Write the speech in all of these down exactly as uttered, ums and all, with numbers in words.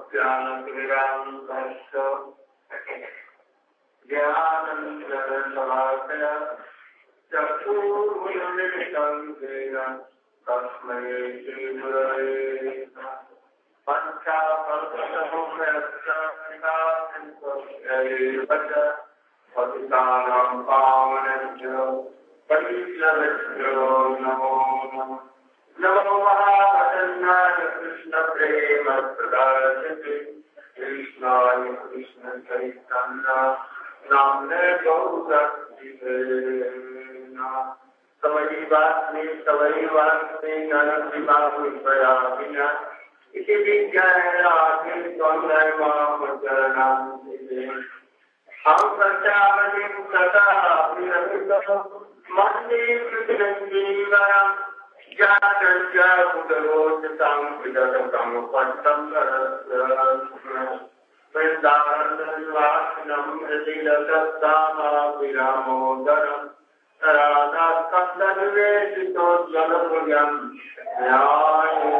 ज्ञानक्रीडान्तश्च ज्ञानञ्जनशलाकया चक्षुर्मिलितं येन तस्मै श्रीगुरवे नमः। पञ्चाकल्पतरुभ्यश्च पतितानां पावनेभ्यो वैष्णवेभ्यो नमो नमः। नमो महाप्रसन्नाय कृष्णप्रेम प्रदायते कृष्णाय कृष्णचैतन्य नाम्ने गौरक्षिते नमः। तवैवास्मि तवैवास्मि नरसिंहाहुषया विना इति विज्ञानाग्नि त्वं नैवावचरणान्ति। हम प्रत्यावतिं तथा विरहितः मन्ये कृतिरञ्जीवनम् जातस्य उदरोचितं विदधतं पट्टं करस्य वृन्दावननिवासिनं हृदिरसत्तामाविरामोदरम् राधास्कन्दनिवेशितोज्ज्वलपुर्यं न्याये।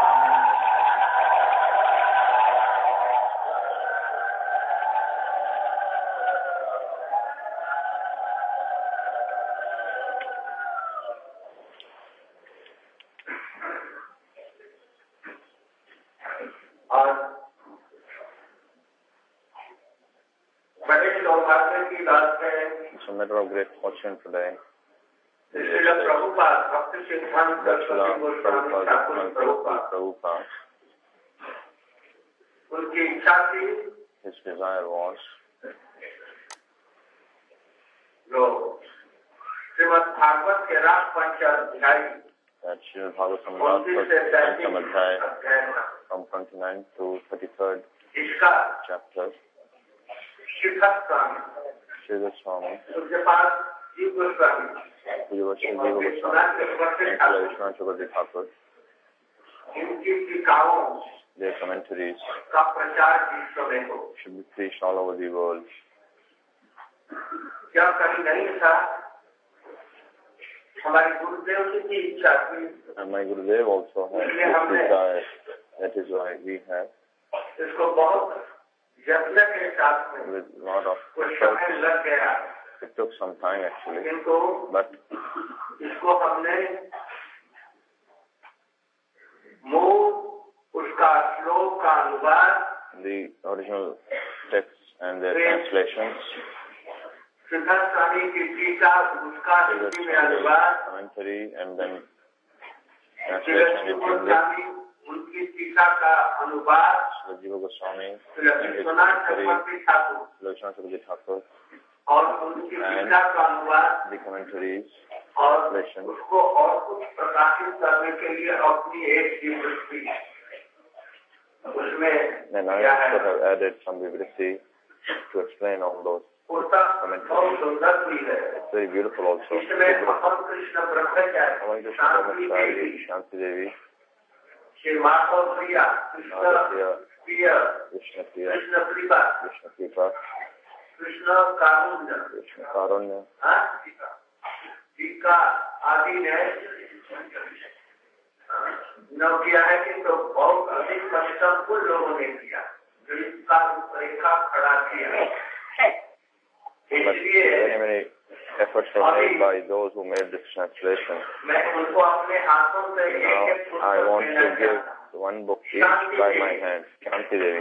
It's a matter of great fortune today. Srila Prabhupada, Bhakti Siddhanta Saraswati Goswami Thakur Prabhupada. उनकी इच्छा थी, his desire was, जो श्रीमद् भागवत के रास पंचाध्याय that Srimad Bhagavatam Pancham Adhyaya from twenty-ninth to thirty-third इसका chapter, शिखर स्वामी Sri Goswami, उसके पास जीव Goswami Sri Goswami, Vishwanath Chakravarti Thakur, इनकी टीकाओं their commentaries का प्रचार विश्व में हो, should be preached all over the world. क्या कभी नहीं था, हमारे गुरुदेव की भी इच्छा थी, And my Gurudev also had this desire. That is why we have, इसको बहुत यत्न के साथ में with a lot of कुछ effort, समय लग गया, it took some time actually, इनको but इसको हमने मूल उसका श्लोक का अनुवाद the original texts and their translations, शिखर स्वामी की टीका उसका Sri हिंदी में Goswami अनुवाद, commentary and then Shri translation in English, Goswami उनकी टीका का अनुवाद, Sri Jiva Goswami Shri and his Vishwanath commentary, Chakraborty Thakur Sri Chakravarti Thakur, और उनकी टीका का अनुवाद the commentaries, और translation, उसको और कुछ प्रकाशित करने के लिए अपनी एक दिवृत्ति उसमें then I किया also है। have added some vivacity to explain all those. उसका बहुत सुंदर भी है। It's very beautiful also. इसमें भगवान कृष्ण ब्रह्मचारी, Hare Krishna शांति Brahmachari, देवी, Shanti Devi, श्री माधव प्रिया, कृष्ण Madhya, प्रिय, Krishna Priya, कृष्ण कृपा, Krishna Kripa, कृष्ण कारुण्य, Krishna Karunya, हाँ, टीका आदि ने न किया है कि तो बहुत अधिक परिश्रम कुछ लोगों ने किया, जो इसका रूपरेखा खड़ा किया। but very many efforts were made by those who made this translation. मैं उनको अपने हाथों से Now एक एक I want to give one book each by my hand. Shanti Devi.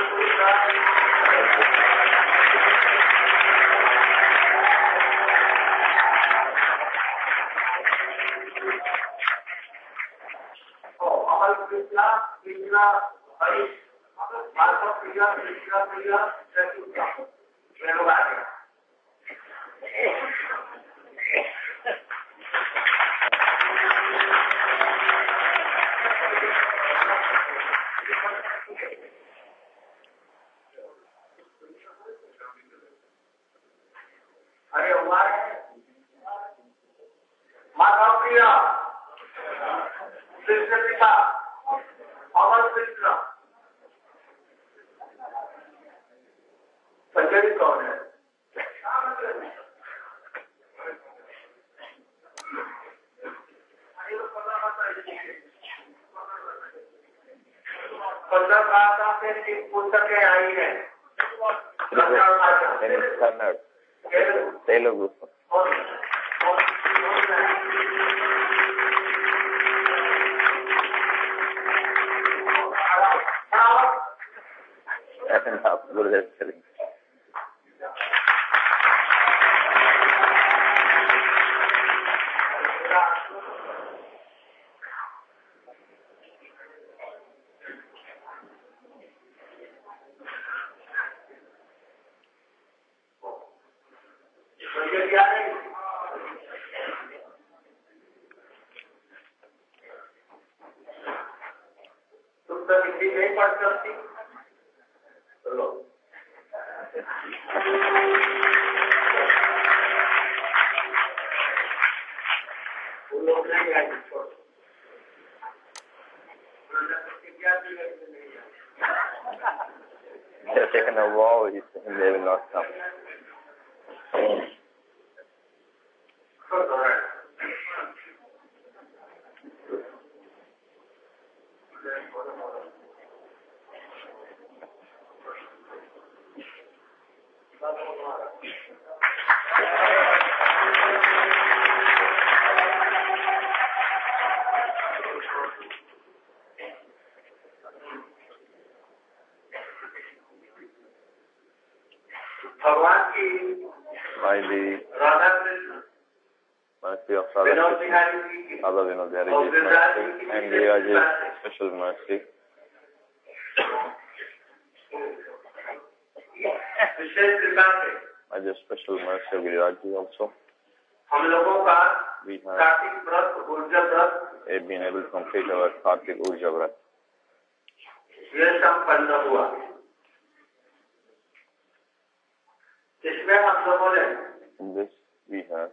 Krishna Krishna Hari Madhav प्रिया कृष्णा प्रिया चतुर्था लोग आ गए। अरे हुआ है माधव प्रिया कृष्ण पिता अमर कृष्ण पंजाबी कौन है? पंजाब कहा था से तीन पुस्तकें आई हैं in Kannada, Telugu. And up, Gurudev telling. They have taken a vow, he said, they will not come. By the mercy of Radha Krishna, Allah Vinod Bihariji's mercy, and Giriji's special mercy, by the special mercy of Giriraji also, we have been able to complete our Kartik Urja Vrat. In this we have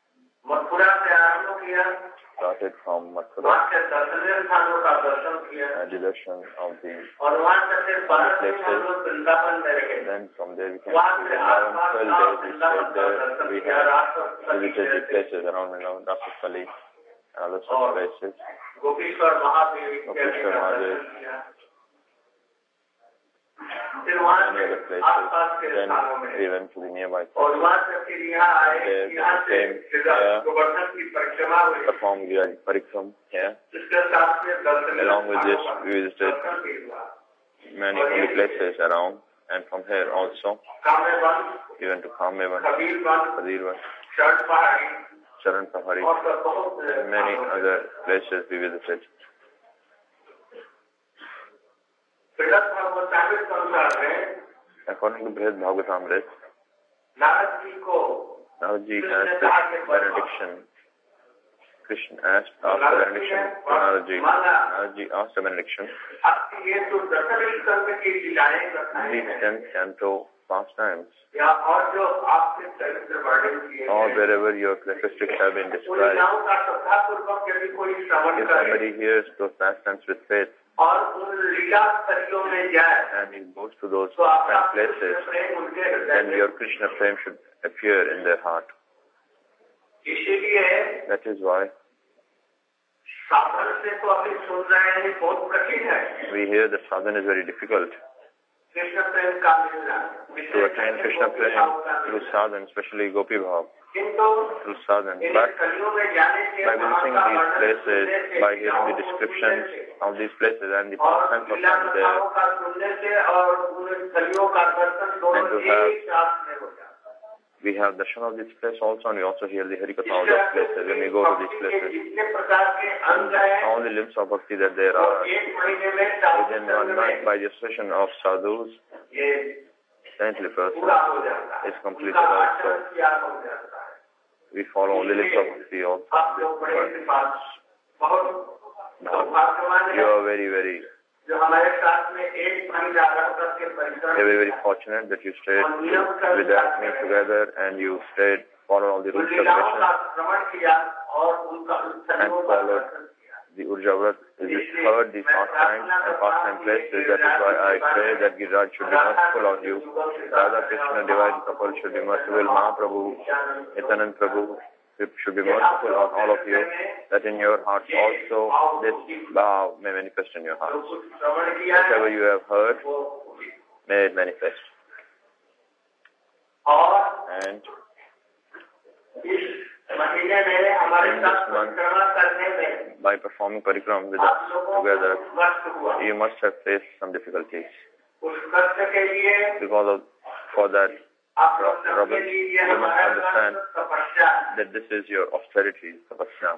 started from Mathura, and the darshan of the places. Then from there we can see Vrindavan. twelve days we stayed there. We have visited the places around Vrindavan, Rasapali, and other such places. Gopishwar Mahadev, many other places. Then we went to the nearby places. There we came here, performed Giriraji Parikram here. Along with this, we visited many holy places around, and from here also, we went to Kamevan, Kadirvan, Charan Pahari, and many other places we visited. According to Brihad Bhagavatamrita, Naradji asked this benediction. Krishna asked after benediction to Naradji. Naradji asked a benediction. These ten canto pastimes, or wherever your characteristics have been described, if somebody hears those pastimes with faith, and he goes to those places, then your Krishna flame should appear in their heart. That is why we hear that sadhana is very difficult. To attain Krishna flame through sadhana, especially Gopi Bhav, through sadhana. But by visiting these places, by hearing the descriptions of these places and the pastimes of them there, and to have, we have darshan of this place also, and we also hear the Harikatha of those places when we go to these places. And all the limbs of bhakti that there are, within one month, by the association of sadhus, saintly person is completed also. We follow the limbs of bhakti also. Now, you are very, very They were very fortunate that you stayed with me together and you stayed, followed all the rules of mission and followed the Urja Vrat, heard the pastime and pastime places. That is why I pray that Giriraj should be merciful on you. Radha Krishna, divine couple should be merciful. Mahaprabhu, Nityanand Prabhu, it should be merciful on all of you, that in your hearts also this vow may manifest in your hearts. Whatever you have heard, may it manifest. And in this month, by performing parikram with us together, you must have faced some difficulties. Because of, for that, Robert, you must understand that this is your austerity, tapasya.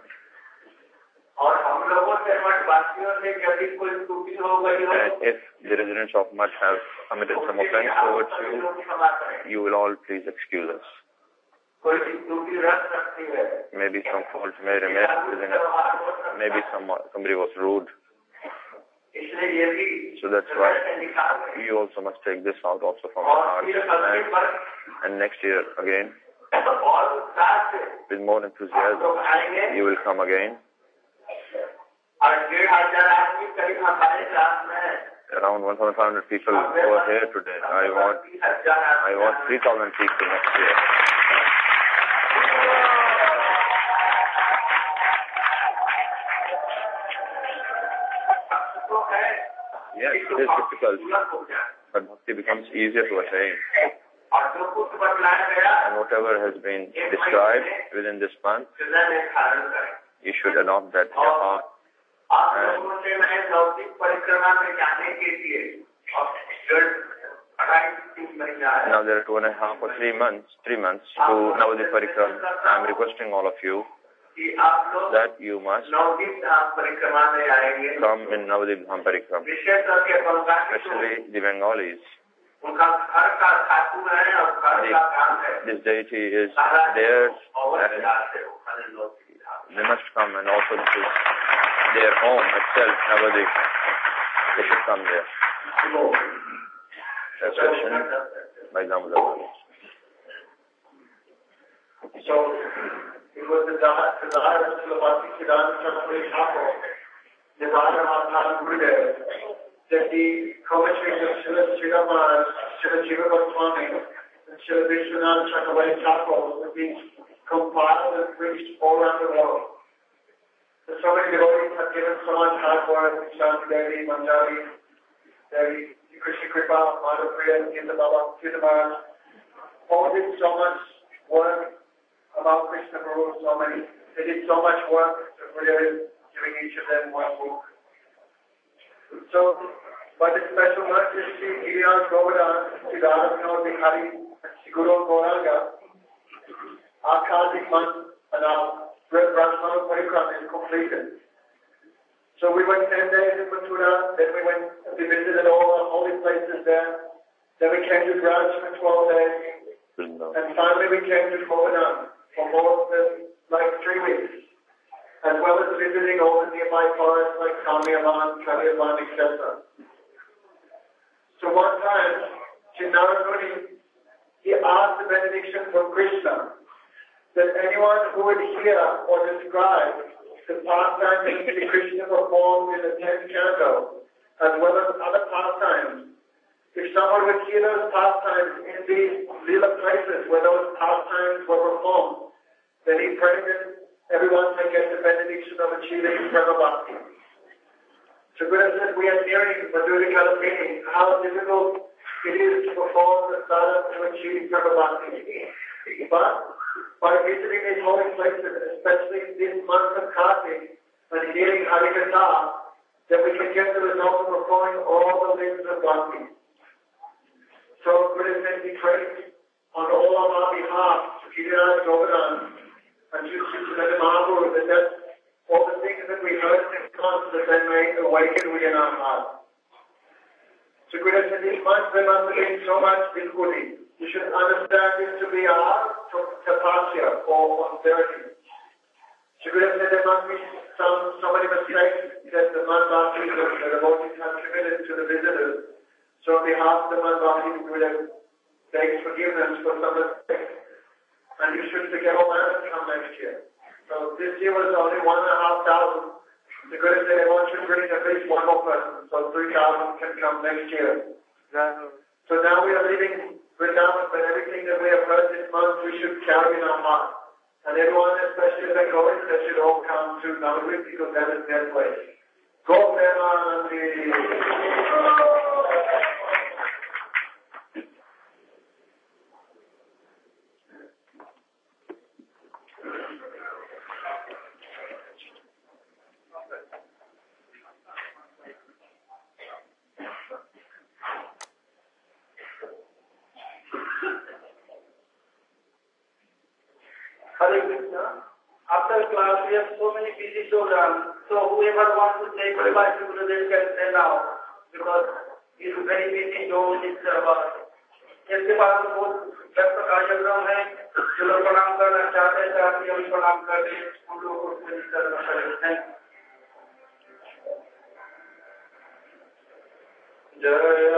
And if the residents of Mutt have committed some offense towards you, you will all please excuse us. Maybe some fault may remain within us. Maybe some, somebody was rude. So that's why you also must take this out also from our hearts. And, and next year again, with more enthusiasm, you will come again. Around one thousand five hundred people who are here today. I want, I want three thousand people next year. Yes, it is difficult, but bhakti becomes easier to attain. And whatever has been described within this month, you should adopt that in your heart. And now there are two and a half or three months, three months to Navadip Parikram. I am requesting all of you that you must come in Navadip Dham Parikram, especially the Bengalis. The, this deity is theirs and they must come, and also this is their home itself, Navadip. They should come there. That's question by Damodar. So, it was the desire of Srilapati Siddhanta Saraswati Thakur, the daughter of Thakur Gurudev, that the commentaries of Srila Sridhar Maharaj, Srila Jiva Goswami, and Srila Vishwanath Chakravarti Thakur would be compiled and preached all around the world. So, so many devotees have given so much hard work, Shanti Devi, Manjari, Devi, Krishna Kripa, Madhapriya, Gita Baba, Gita Maharaj, all did so much work about Krishna Guru, so many. They did so much work, so we're giving each of them one book. So, by the special mercy of Sri Giriaj Govardhan, Sri Radha Vinod Bihari, and Sri Guru Gauranga, our Kartik month and our Brahmana Parikram is completed. So we went ten days in Mathura, then we went, we visited all the holy places there, then we came to Braj for twelve days, and finally we came to Govardhan for more than like three weeks, as well as visiting all the nearby forests like Kamiyavan, Kaliyavan, et cetera. So one time, Sri Narad Muni, he asked the benediction from Krishna that anyone who would hear or describe the pastimes that Sri Krishna performed in the tenth canto, as well as other pastimes, if someone would hear those pastimes in these lila places where those pastimes were performed, then he prayed that everyone may get the benediction of achieving Prema Bhakti. So Buddha said, we are nearing Madhuri Kalapini, how difficult it is to perform the sadhana to achieve Prema Bhakti. But by visiting these holy places, especially this month of Kartik, and hearing Harikatha, then we can get the result of performing all the limbs of Bhakti. So Buddha said, he prayed on all of our behalf to Giriraj Govardhan and to Sri Mahaprabhu that that's all the things that we heard in this month that they may awaken within our heart. So Buddha said, this month there must have been so much difficulty. You should understand this to be our tapasya or austerity. So Buddha said there must be some so many mistakes that the Manvasi, the devotees have committed to the visitors. So on behalf of the Manvasi, we would have begged forgiveness for some mistakes. And you should forget all that and come next year. So this year was only one and a half thousand. The Buddha said everyone should bring at least one more person. So three thousand can come next year. Yeah. So now we are leaving Vrindavan, but everything that we have heard this month we should carry in our heart. And everyone, especially the Goins, that should all come to Navadvip because that is their place. Go Premanandi! Hare Krishna. After class, we have so many busy programs. So whoever wants to say goodbye to Gurudev can say now, because he is very busy doing his service. इसके बाद बहुत व्यस्त कार्यक्रम है, जो लोग प्रणाम करना चाहते हैं, चाहते हैं प्रणाम कर दें, हम लोग को पूरी करना पड़ेगा। जय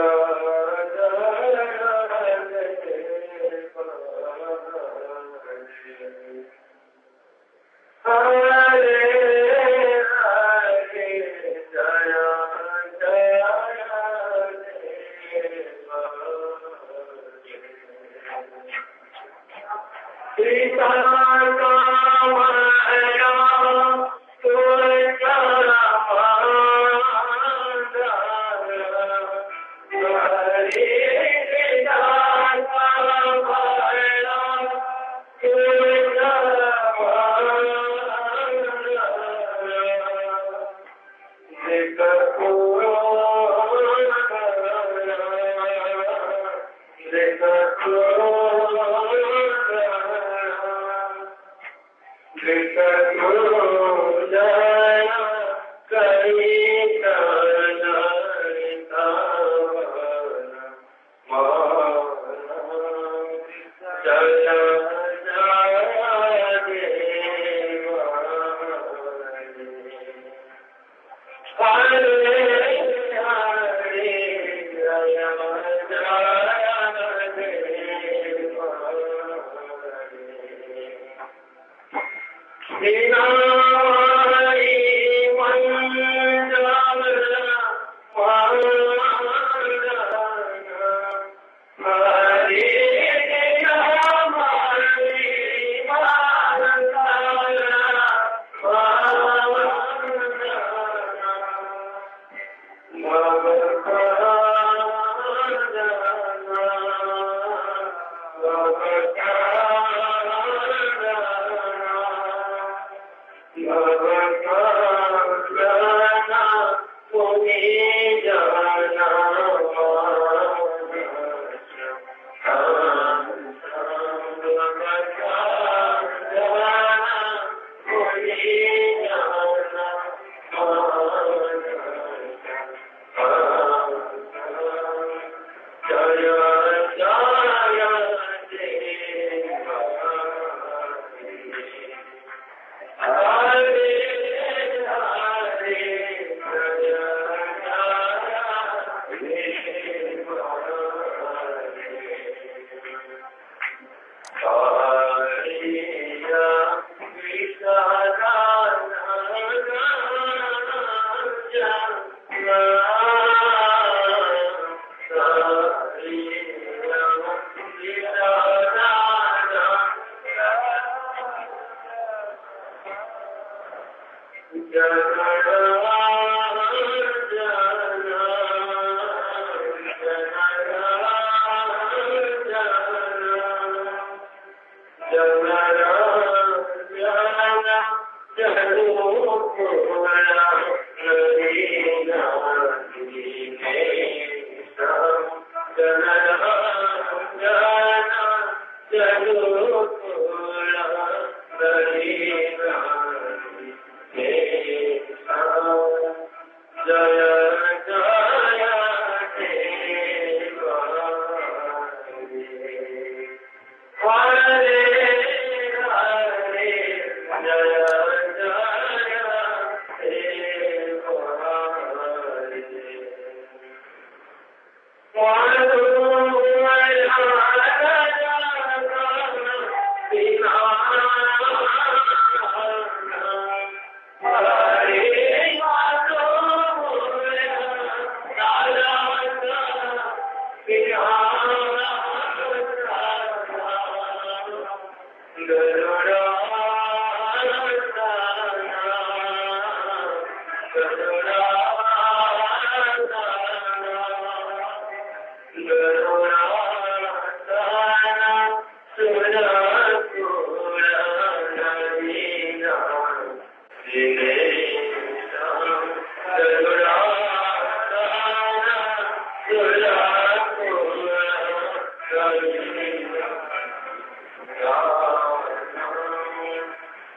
Guru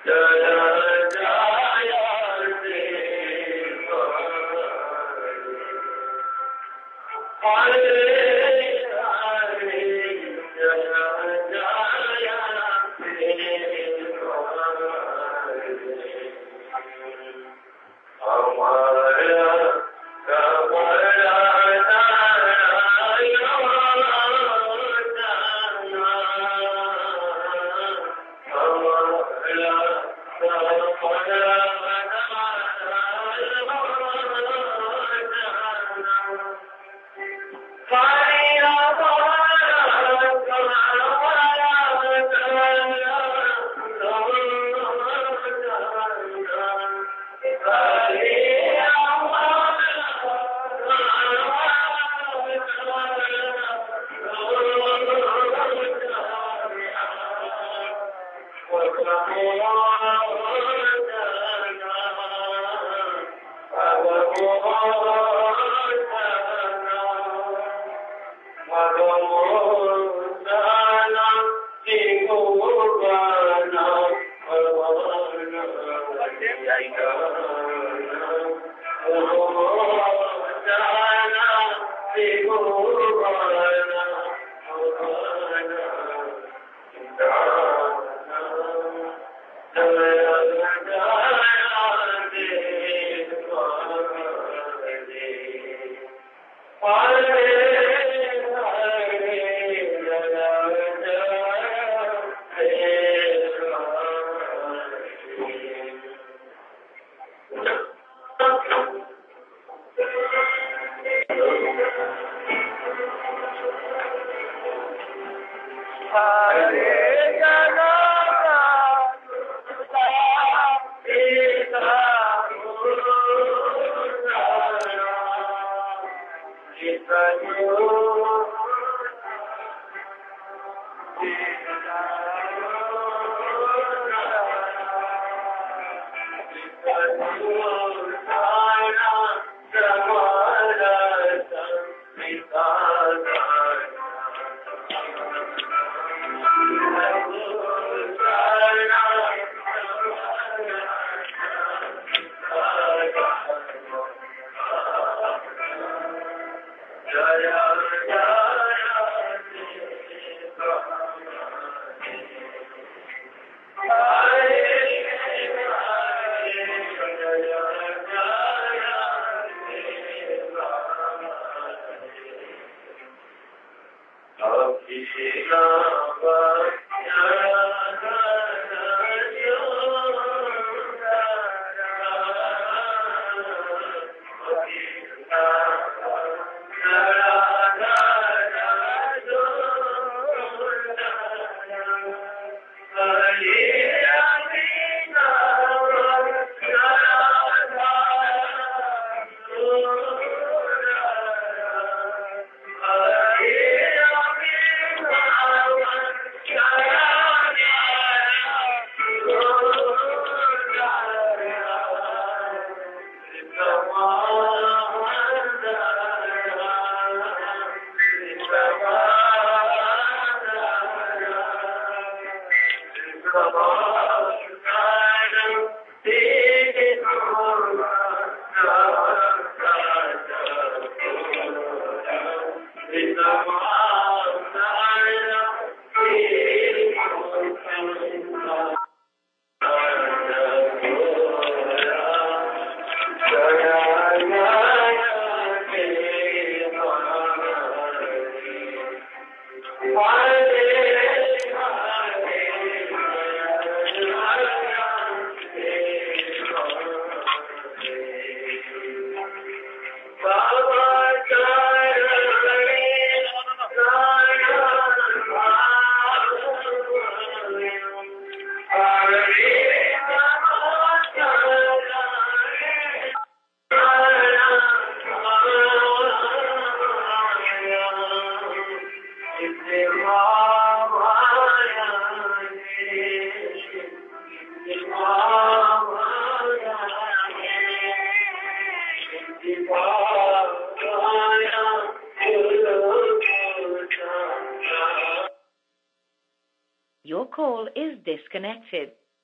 Your call is disconnected.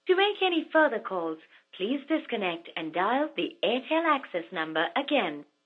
To make any further calls, please disconnect and dial the Airtel access number again.